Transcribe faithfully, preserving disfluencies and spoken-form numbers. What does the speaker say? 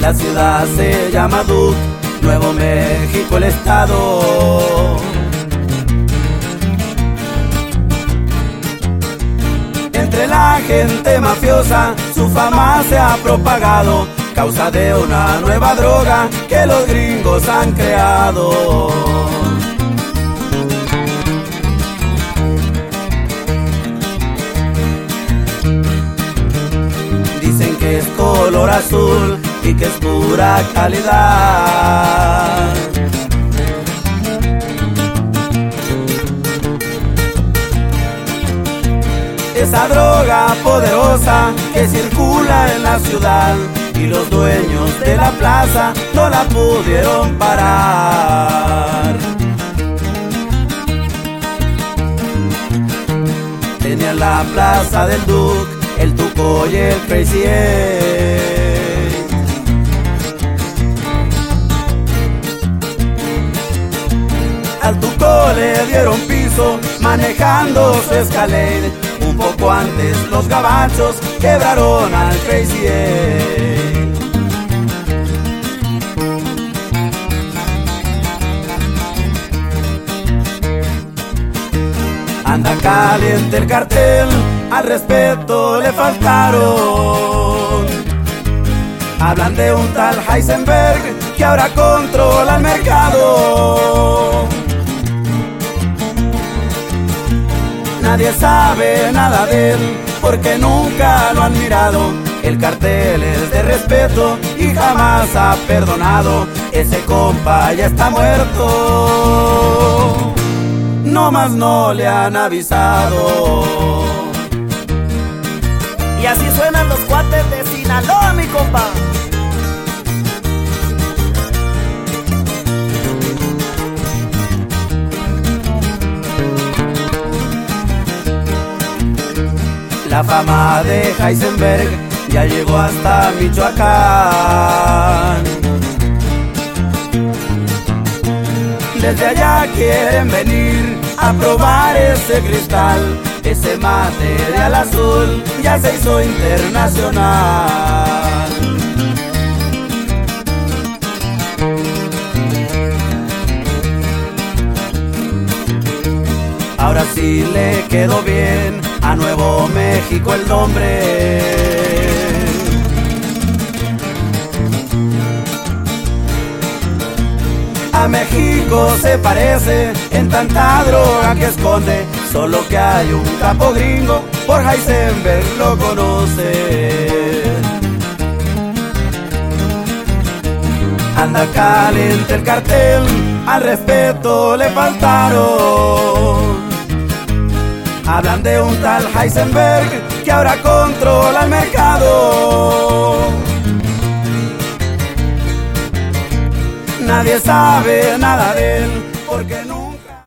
La ciudad se llama Duke, Nuevo México el estado. Entre la gente mafiosa su fama se ha propagado, causa de una nueva droga que los gringos han creado. Dicen que es color azul y que es pura calidad. Esa droga poderosa que circula en la ciudad, y los dueños de la plaza no la pudieron parar. Tenían la plaza del Duke, el Tuco y el Crazy Eight. Al Tuco le dieron piso manejando su Escalade. Un poco antes los gabachos quebraron al Crazy Eight. Anda caliente el cartel, al respeto le faltaron. Hablan de un tal Heisenberg que ahora controla el mercado. Nadie sabe nada de él porque nunca lo han mirado. El cartel es de respeto y jamás ha perdonado. Ese compa ya está muerto, no más no le han avisado. Y así suenan los cuates de Sinaloa, mi compa. La fama de Heisenberg ya llegó hasta Michoacán. Desde allá quieren venir a probar ese cristal. Ese material azul ya se hizo internacional. Ahora sí le quedó bien a Nuevo México el nombre. A México se parece en tanta droga que esconde, solo que hay un capo gringo, por Heisenberg lo conoce. Anda caliente el cartel, al respeto le faltaron. Hablan de un tal Heisenberg que ahora controla el mercado. Nadie sabe nada de él porque